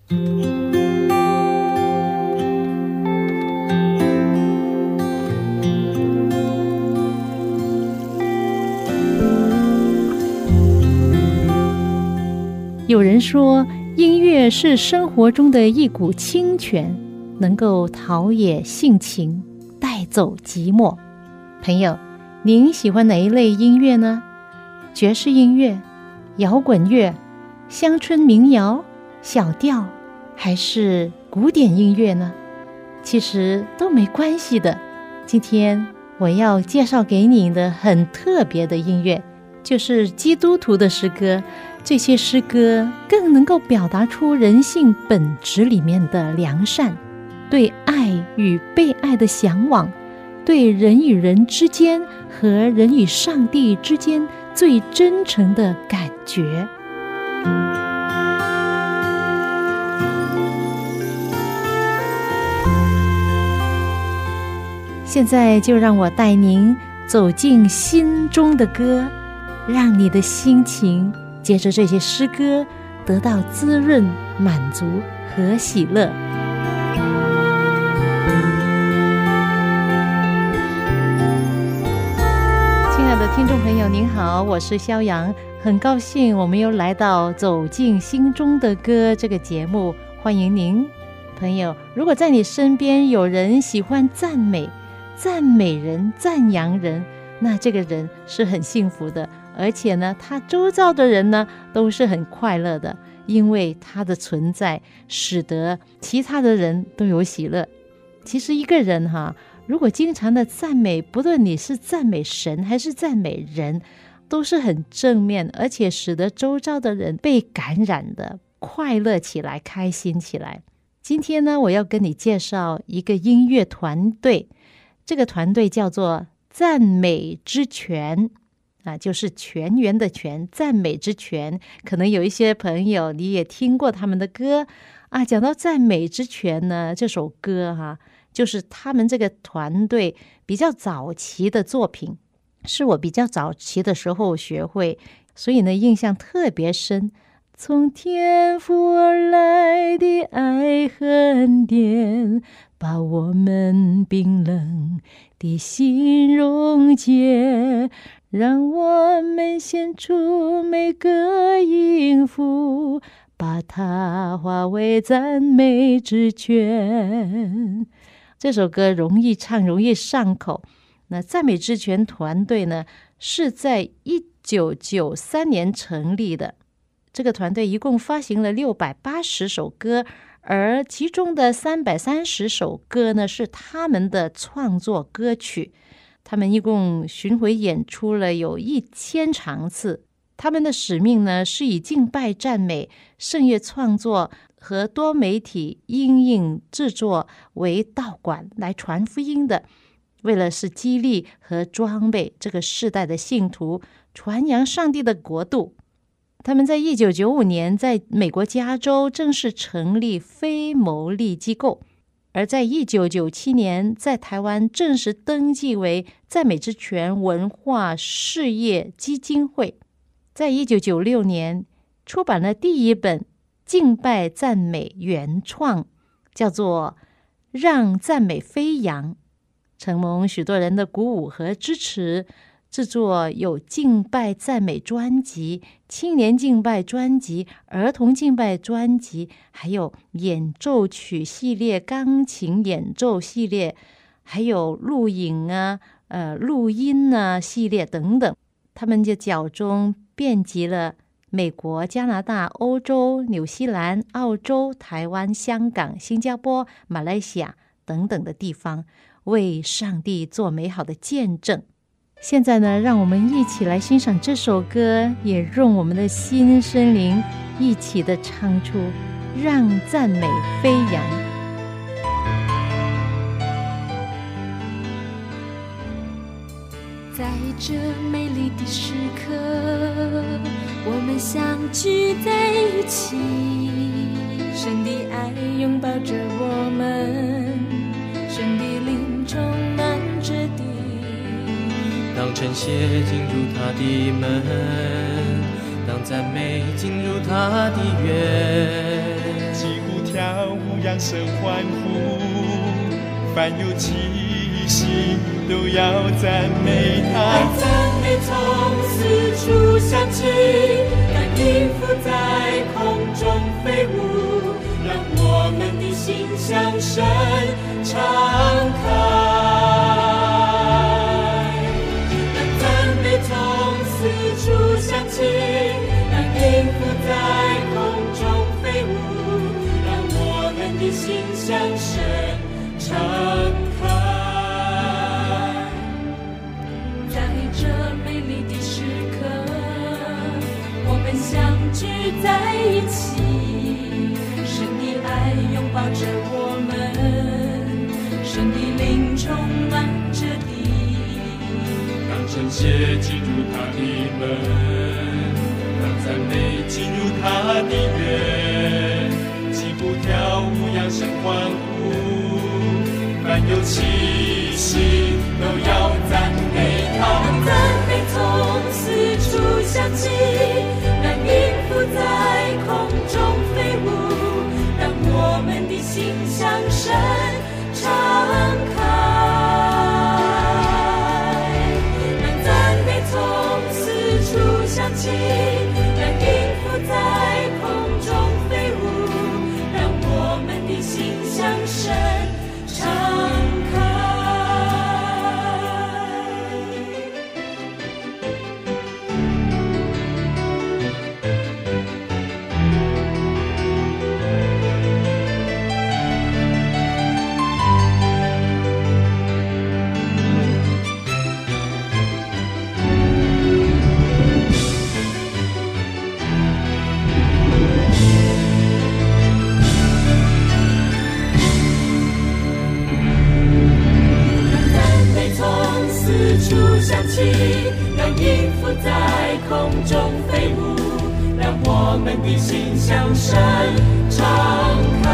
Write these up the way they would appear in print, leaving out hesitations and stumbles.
有人说，音乐是生活中的一股清泉，能够陶冶性情，带走寂寞。朋友，您喜欢哪一类音乐呢？爵士音乐、摇滚乐、乡村民谣、小调，还是古典音乐呢？其实都没关系的。今天我要介绍给你的很特别的音乐，就是基督徒的诗歌。这些诗歌更能够表达出人性本质里面的良善，对爱与被爱的向往，对人与人之间和人与上帝之间最真诚的感觉。现在就让我带您走进心中的歌，让你的心情借着这些诗歌得到滋润、满足和喜乐。亲爱的听众朋友您好，我是肖阳，很高兴我们又来到走进心中的歌这个节目，欢迎您。朋友，如果在你身边有人喜欢赞美人、赞扬人，那这个人是很幸福的，而且呢，他周遭的人呢都是很快乐的，因为他的存在使得其他的人都有喜乐。其实一个人如果经常的赞美，不论你是赞美神还是赞美人，都是很正面，而且使得周遭的人被感染的，快乐起来，开心起来。今天呢，我要跟你介绍一个音乐团队，这个团队叫做赞美之泉，就是泉源的泉，赞美之泉。可能有一些朋友你也听过他们的歌讲到赞美之泉呢，这首歌就是他们这个团队比较早期的作品，是我比较早期的时候学会，所以呢印象特别深。从天父而来的爱和恩典，把我们冰冷的心溶解，让我们献出每个音符，把它化为赞美之泉。这首歌容易唱，容易上口。那赞美之泉团队呢，是在1993年成立的。这个团队一共发行了680首歌，而其中的330首歌呢是他们的创作歌曲。他们一共巡回演出了有1000场次。他们的使命呢是以敬拜、赞美、圣乐创作和多媒体音影制作为道馆来传福音的，为了是激励和装备这个世代的信徒，传扬上帝的国度。他们在1995年在美国加州正式成立非牟利机构，而在1997年在台湾正式登记为赞美之泉文化事业基金会。在1996年出版了第一本敬拜赞美原创，叫做《让赞美飞扬》，承蒙许多人的鼓舞和支持，制作有敬拜赞美专辑、青年敬拜专辑、儿童敬拜专辑，还有演奏曲系列、钢琴演奏系列，还有录影录音系列等等。他们就脚中遍及了美国、加拿大、欧洲、纽西兰、澳洲、台湾、香港、新加坡、马来西亚等等的地方，为上帝做美好的见证。现在呢，让我们一起来欣赏这首歌，也用我们的心身灵一起的唱出让赞美飞扬。 在这美丽的时刻，我们相聚在一起，神的爱拥抱着我们，神的灵充满着地。 当晨曦进入他的门，当赞美进入他的园， 几乎跳舞扬声欢呼，凡有气息都要赞美他。 赞美从四处响起，让音符在空中飞舞，让我们的心向神敞开。让赞美从四处响起，让音符在空中飞舞，让我们的心向神敞开。在这美丽的时刻，我们相聚在一起，神的爱拥抱着我们，神的灵充满着地， 让称谢进入他的门，让赞美进入他的院，起步跳舞扬声欢呼，凡有气息都要赞美他。 让赞美从四处响起，让音符在空中飞舞，让我们的心向神敞开。让赞美从四处响起，让音符在空中飞舞，让我们的心向神敞开。响起，让音符在空中飞舞，让我们的心向神敞开。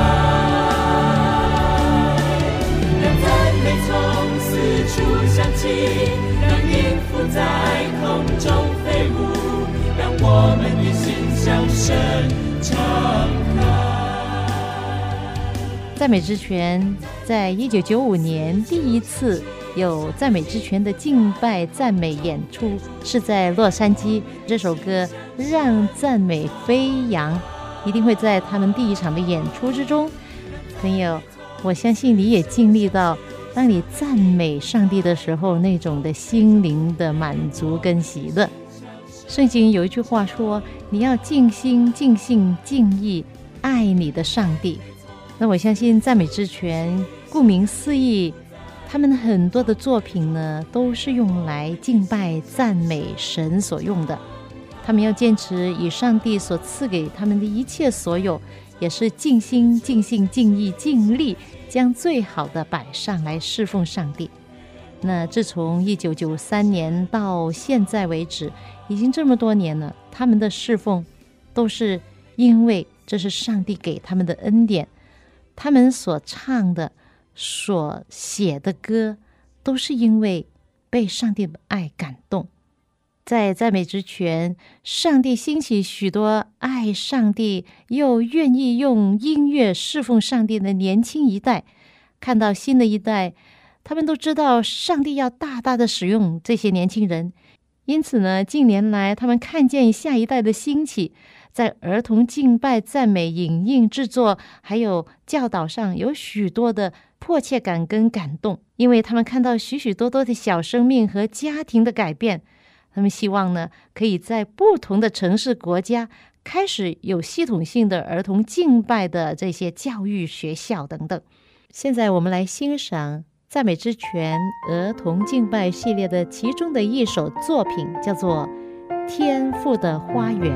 让赞美从四处响起，让音符在空中飞舞，让我们的心向神敞开。 赞美之泉在1995年第一次有赞美之泉的敬拜赞美演出，是在洛杉矶。这首歌让赞美飞扬一定会在他们第一场的演出之中。朋友，我相信你也经历到当你赞美上帝的时候那种的心灵的满足跟喜乐。圣经有一句话说，你要尽心尽性尽意爱你的上帝。那我相信赞美之泉顾名思义，他们很多的作品呢，都是用来敬拜赞美神所用的。他们要坚持以上帝所赐给他们的一切所有，也是尽心尽性尽意尽力，将最好的摆上来侍奉上帝。那自从1993年到现在为止，已经这么多年了，他们的侍奉都是因为这是上帝给他们的恩典。他们所唱的所写的歌都是因为被上帝的爱感动。在赞美之泉，上帝兴起许多爱上帝又愿意用音乐侍奉上帝的年轻一代。看到新的一代，他们都知道上帝要大大的使用这些年轻人，因此呢，近年来他们看见下一代的兴起，在儿童敬拜赞美影印制作还有教导上有许多的迫切感跟感动，因为他们看到许许多多的小生命和家庭的改变。他们希望呢，可以在不同的城市国家开始有系统性的儿童敬拜的这些教育学校等等。现在我们来欣赏赞美之泉儿童敬拜系列的其中的一首作品，叫做《天父的花园》。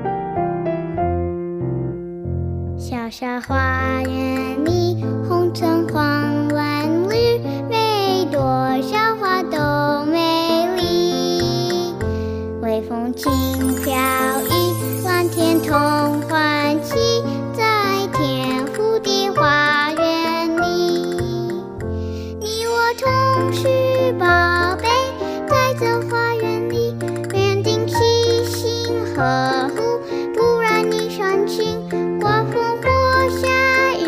小小花园里，红橙黄蓝绿，每朵小花都美丽。微风轻飘逸，蓝天同欢喜，在天父的花园里，你我同是宝贝，在这花园里，园丁细心呵护，不然你伤心。刮风或下雨，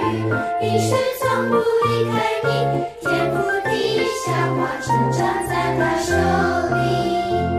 育，一生从不离开你，天赋地小花成长在他手里。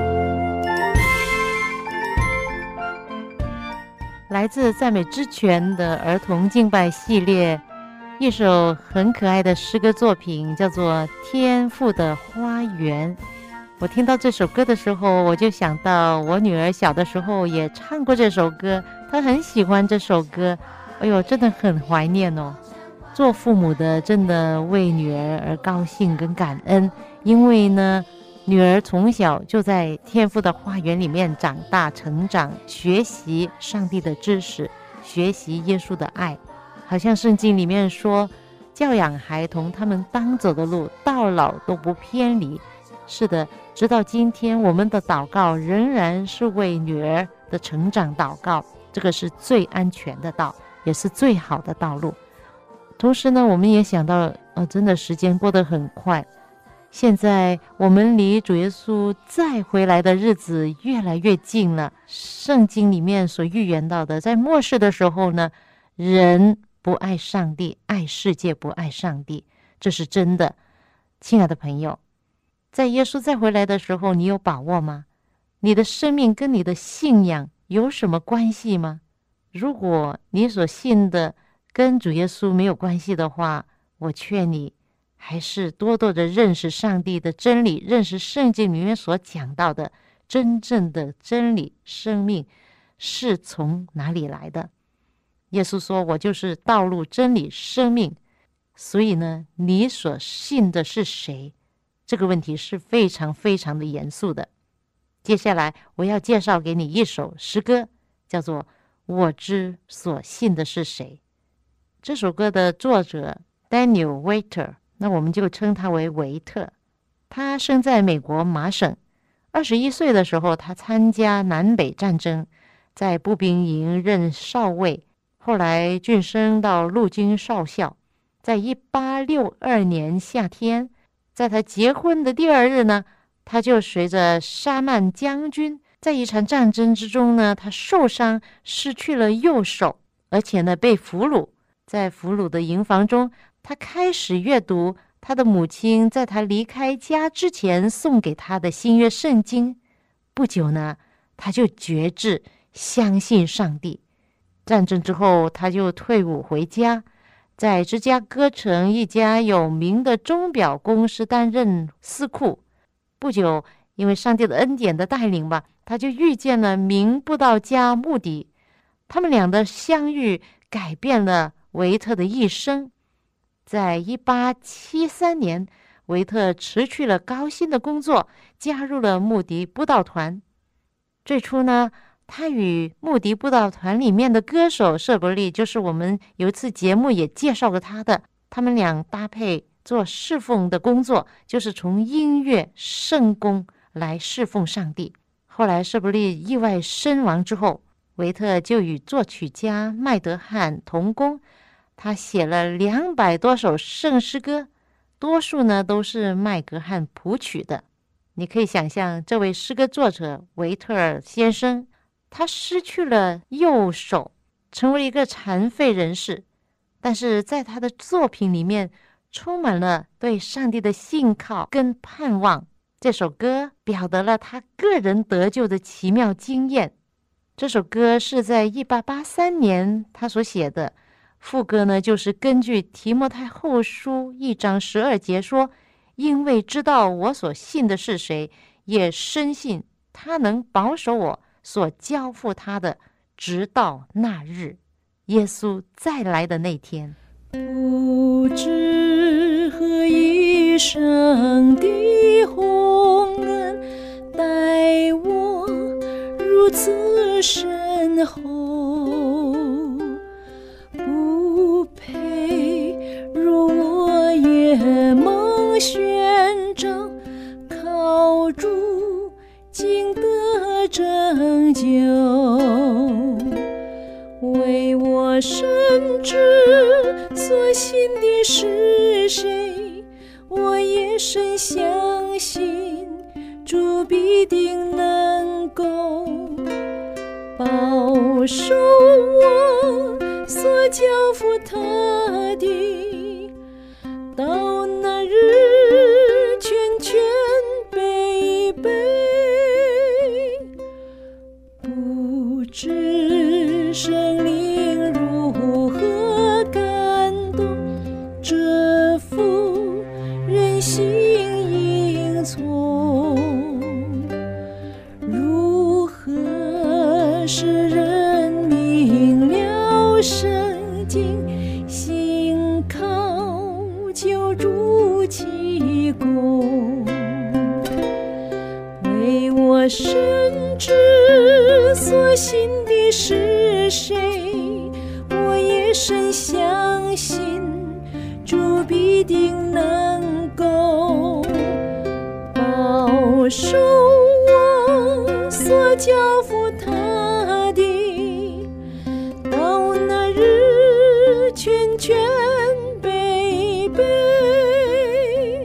来自赞美之泉的儿童敬拜系列，一首很可爱的诗歌作品，叫做《天父的花园》。我听到这首歌的时候，我就想到我女儿小的时候也唱过这首歌，她很喜欢这首歌。哎呦，真的很怀念哦。做父母的真的为女儿而高兴跟感恩，因为呢，女儿从小就在天父的花园里面长大成长，学习上帝的知识，学习耶稣的爱。好像圣经里面说，教养孩童他们当走的路，到老都不偏离。是的，直到今天，我们的祷告仍然是为女儿的成长祷告，这个是最安全的道，也是最好的道路。同时呢，我们也想到，真的时间过得很快，现在我们离主耶稣再回来的日子越来越近了。圣经里面所预言到的，在末世的时候呢，人不爱上帝，爱世界不爱上帝，这是真的。亲爱的朋友，在耶稣再回来的时候，你有把握吗？你的生命跟你的信仰有什么关系吗？如果你所信的跟主耶稣没有关系的话，我劝你还是多多的认识上帝的真理，认识圣经里面所讲到的真正的真理生命是从哪里来的。耶稣说，我就是道路真理生命。所以呢，你所信的是谁？这个问题是非常非常的严肃的。接下来我要介绍给你一首诗歌，叫做我知所信的是谁。这首歌的作者 Daniel Waiter， 那我们就称他为维特。他生在美国麻省，21岁的时候他参加南北战争，在步兵营任少尉，后来晋升到陆军少校。在1862年夏天，在他结婚的第2日呢，他就随着沙曼将军在一场战争之中呢，他受伤失去了右手，而且呢被俘虏。在俘虏的营房中，他开始阅读他的母亲在他离开家之前送给他的新约圣经。不久呢，他就决志相信上帝。战争之后，他就退伍回家，在芝加哥城一家有名的钟表公司担任司库。不久，因为上帝的恩典的带领吧，他就遇见了名布道家穆迪。他们俩的相遇改变了维特的一生。在1873年，维特辞去了高薪的工作，加入了穆迪布道团。最初呢，他与穆迪布道团里面的歌手舍伯利，就是我们有一次节目也介绍过他的，他们俩搭配做侍奉的工作，就是从音乐圣工来侍奉上帝。后来舍伯利意外身亡之后，维特就与作曲家麦德汉同工，他写了200多首圣诗歌，多数呢都是麦格汉谱曲的。你可以想象，这位诗歌作者维特尔先生，他失去了右手，成为一个残废人士，但是在他的作品里面充满了对上帝的信靠跟盼望。这首歌表达了他个人得救的奇妙经验。这首歌是在1883年他所写的，副歌呢就是根据提摩太后书1章12节说，因为知道我所信的是谁，也深信他能保守我所交付他的，直到那日，耶稣再来的那天。 不知何以上的洪恩待我如此深厚，不配如我也蒙宣召，靠主竟得拯救，为我深知所信的是谁，我也深相信主必定能够保守我所交付他的，到那日全全悲悲，不知生灵如何感动这妇人心隐从，如何使人明了圣经，信靠救主奇功，为我深知所信的是谁，我也深相信主必定能够保守我所交付他的，到那日全全悲悲，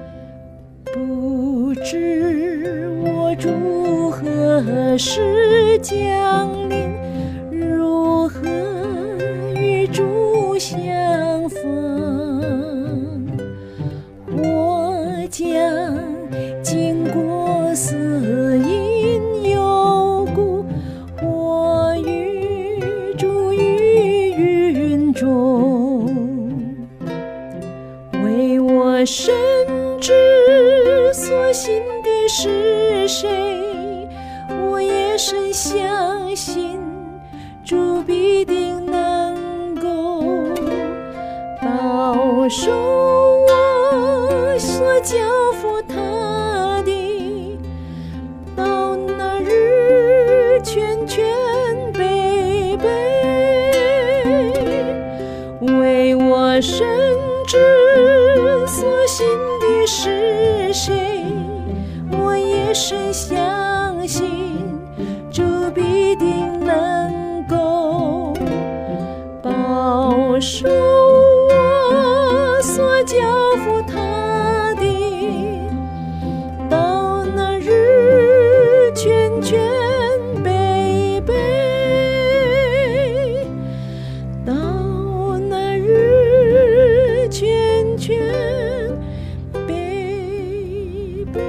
不知我主何时降临，如何与主相逢，我将经过死荫幽谷，或与主于云中，为我深知所信的是谁，我也深相信主必定能够保守我所交付他的，到那日全全悲悲，为我深知所信的是谁，我也深相信主必定能够保守我所交付他的，到那日全全悲悲，到那日全全悲悲。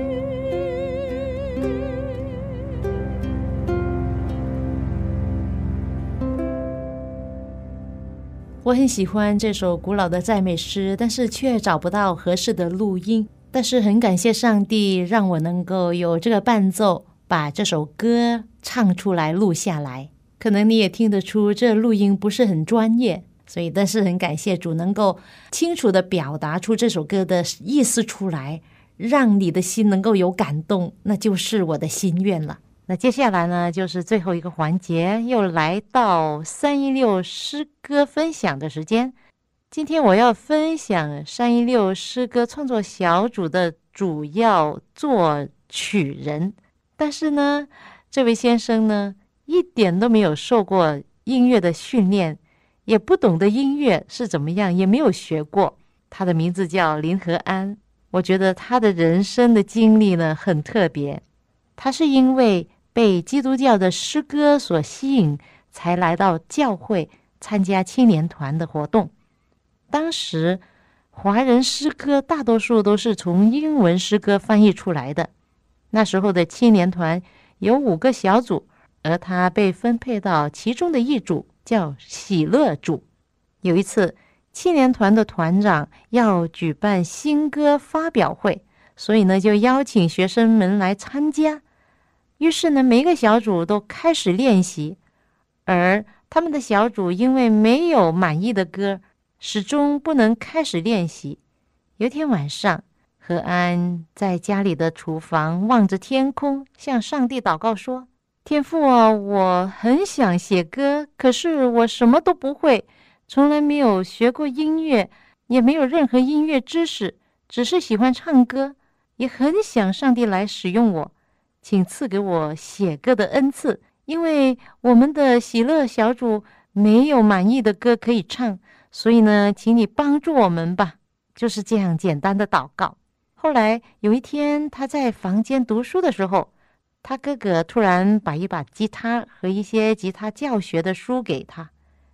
我很喜欢这首古老的赞美诗，但是却找不到合适的录音。但是很感谢上帝让我能够有这个伴奏，把这首歌唱出来录下来。可能你也听得出这录音不是很专业，所以但是很感谢主能够清楚地表达出这首歌的意思出来，让你的心能够有感动，那就是我的心愿了。那接下来呢，就是最后一个环节，又来到316诗歌分享的时间。今天我要分享316诗歌创作小组的主要作曲人，但是呢，这位先生呢，一点都没有受过音乐的训练，也不懂得音乐是怎么样，也没有学过。他的名字叫林和安。我觉得他的人生的经历呢，很特别。他是因为被基督教的诗歌所吸引，才来到教会参加青年团的活动。当时华人诗歌大多数都是从英文诗歌翻译出来的，那时候的青年团有5个小组，而他被分配到其中的一组，叫喜乐组。有一次青年团的团长要举办新歌发表会，所以呢就邀请学生们来参加。于是呢，每个小组都开始练习，而他们的小组因为没有满意的歌，始终不能开始练习。有一天晚上，和安在家里的厨房望着天空，向上帝祷告说：天父啊，我很想写歌，可是我什么都不会，从来没有学过音乐，也没有任何音乐知识，只是喜欢唱歌，也很想上帝来使用我，请赐给我写歌的恩赐，因为我们的喜乐小组没有满意的歌可以唱，所以呢，请你帮助我们吧。就是这样简单的祷告。后来有一天，他在房间读书的时候，他哥哥突然把一把吉他和一些吉他教学的书给他，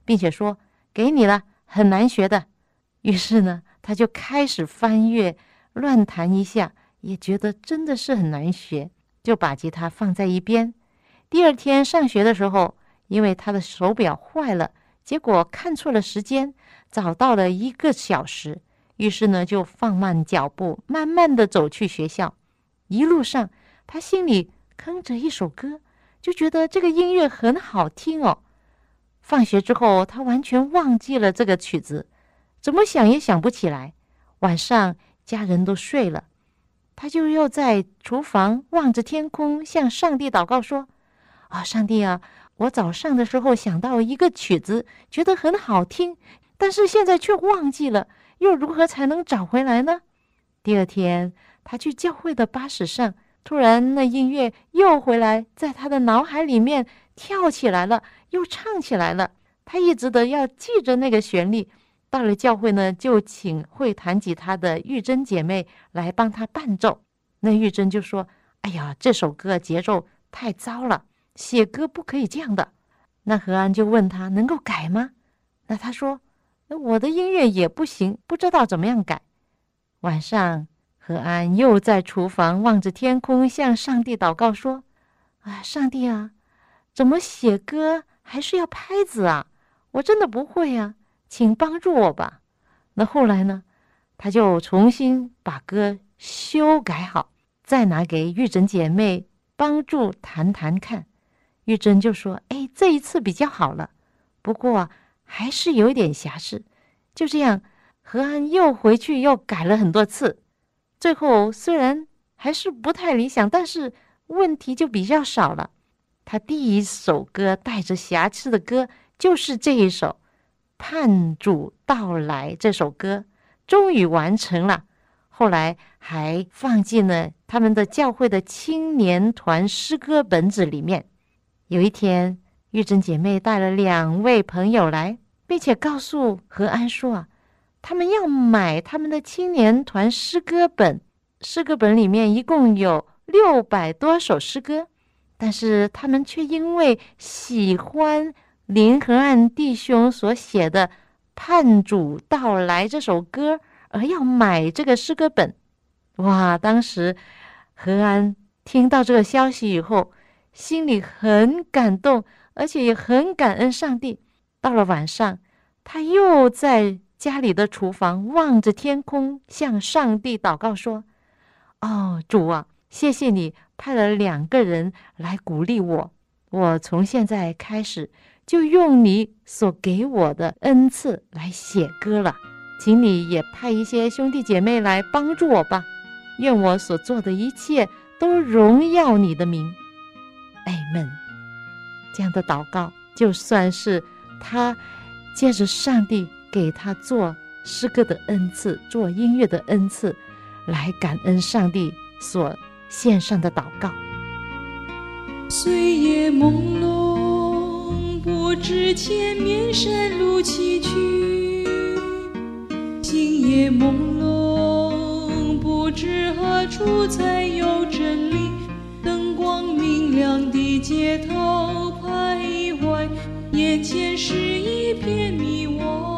并且说给你了，很难学的。于是呢，他就开始翻阅，乱弹一下，也觉得真的是很难学，就把吉他放在一边。第二天上学的时候，因为他的手表坏了，结果看错了时间，早到了1个小时，于是呢就放慢脚步，慢慢的走去学校。一路上他心里哼着一首歌，就觉得这个音乐很好听哦。放学之后，他完全忘记了这个曲子，怎么想也想不起来。晚上家人都睡了，他就又在厨房望着天空，向上帝祷告说：上帝啊，我早上的时候想到一个曲子，觉得很好听，但是现在却忘记了，又如何才能找回来呢？第二天，他去教会的巴士上，突然那音乐又回来，在他的脑海里面跳起来了，又唱起来了。他一直的要记着那个旋律。到了教会呢，就请会弹吉他的玉珍姐妹来帮他伴奏。那玉珍就说：哎呀，这首歌节奏太糟了，写歌不可以这样的。那和安就问他能够改吗？那他说：我的音乐也不行，不知道怎么样改。晚上和安又在厨房望着天空，向上帝祷告说：上帝啊，怎么写歌还是要拍子啊？我真的不会啊，请帮助我吧。那后来呢，他就重新把歌修改好，再拿给玉珍姐妹帮助弹弹看。玉珍就说：这一次比较好了，不过还是有一点瑕疵。就这样，和安又回去又改了很多次，最后虽然还是不太理想，但是问题就比较少了。他第一首歌带着瑕疵的歌就是这一首《盼主到来》，这首歌终于完成了。后来还放进了他们的教会的青年团诗歌本子里面。有一天，玉珍姐妹带了2位朋友来，并且告诉和安说他们要买他们的青年团诗歌本。诗歌本里面一共有600多首诗歌，但是他们却因为喜欢林和安弟兄所写的《盼主到来》这首歌而要买这个诗歌本。哇，当时和安听到这个消息以后，心里很感动，而且也很感恩上帝。到了晚上，他又在家里的厨房望着天空，向上帝祷告说：主啊，谢谢你派了2个人来鼓励我，我从现在开始就用你所给我的恩赐来写歌了，请你也派一些兄弟姐妹来帮助我吧，愿我所做的一切都荣耀你的名。Amen。 这样的祷告就算是他借着上帝给他做诗歌的恩赐，做音乐的恩赐，来感恩上帝所献上的祷告。 岁月朦胧，不知前面山路崎岖，星夜朦胧，不知何处才有真理，灯光明亮的街头徘徊，眼前是一片迷惘。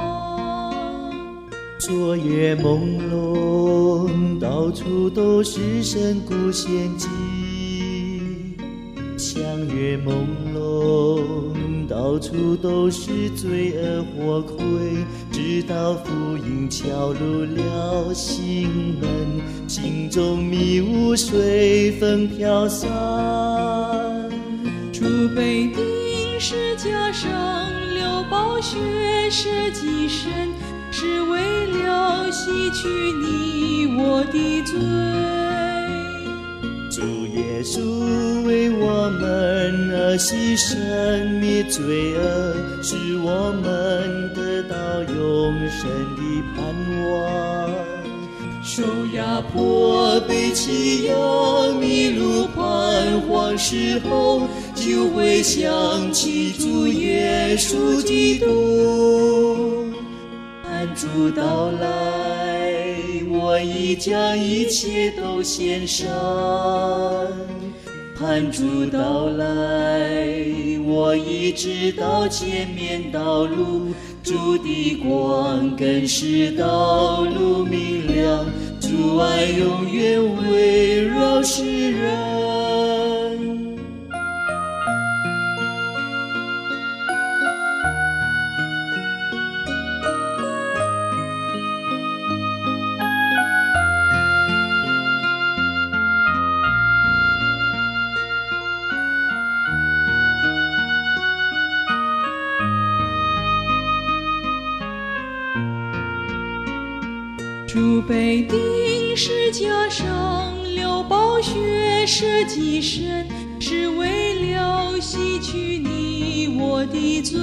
昨夜朦胧，到处都是神古献祭，相约朦胧，到处都是罪恶火亏，直到福音敲入了心门，心中迷雾随风飘散。 主被钉十架上流宝血舍己身，是为了洗去你我的罪。 主耶稣为我们而牺牲，灭罪恶，使我们得到永生的盼望。受压迫被欺压迷路彷徨时候，就会想起主耶稣基督。盼主到来，我已将一切都献上， 盼主到来，我已知道前面道路，主的光更是道路明亮，主爱永远围绕世人。 主被钉十架上，流宝血舍己身，是为了洗去你我的罪。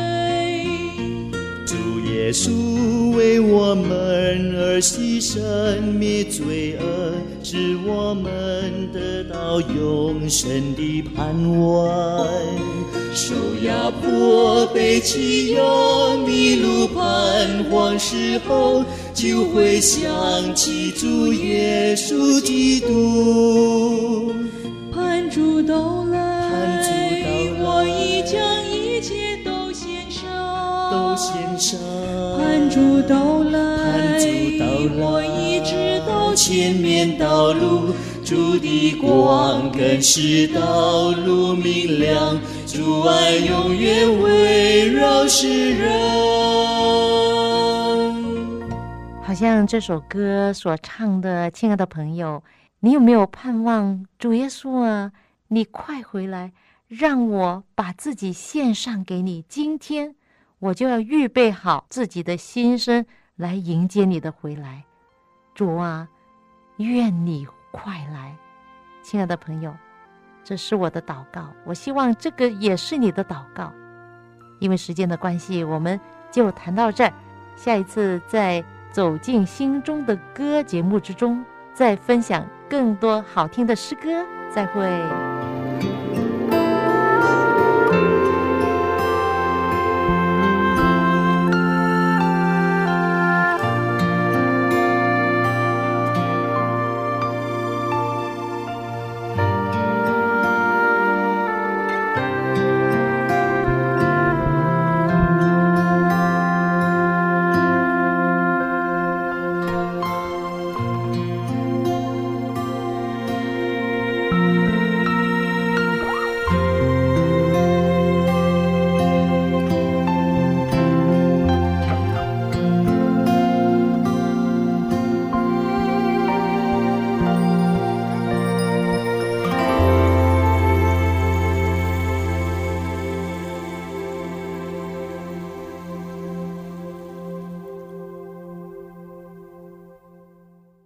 主耶稣为我们而牺牲，灭罪恶，使我们得到永生的盼望。受压迫、被欺压、迷路、彷徨时候，就会想起主耶稣基督。 盼主到来，我已将一切都献上。盼主到来，我已知道前面道路，主的光更是道路明亮，主爱永远围绕世人。 好像这首歌所唱的，亲爱的朋友，你有没有盼望主耶稣啊，你快回来，让我把自己献上给你，今天我就要预备好自己的心声来迎接你的回来。主啊，愿你快来。亲爱的朋友，这是我的祷告，我希望这个也是你的祷告。因为时间的关系，我们就谈到这儿，下一次在走进心中的歌节目之中，再分享更多好听的诗歌。再会。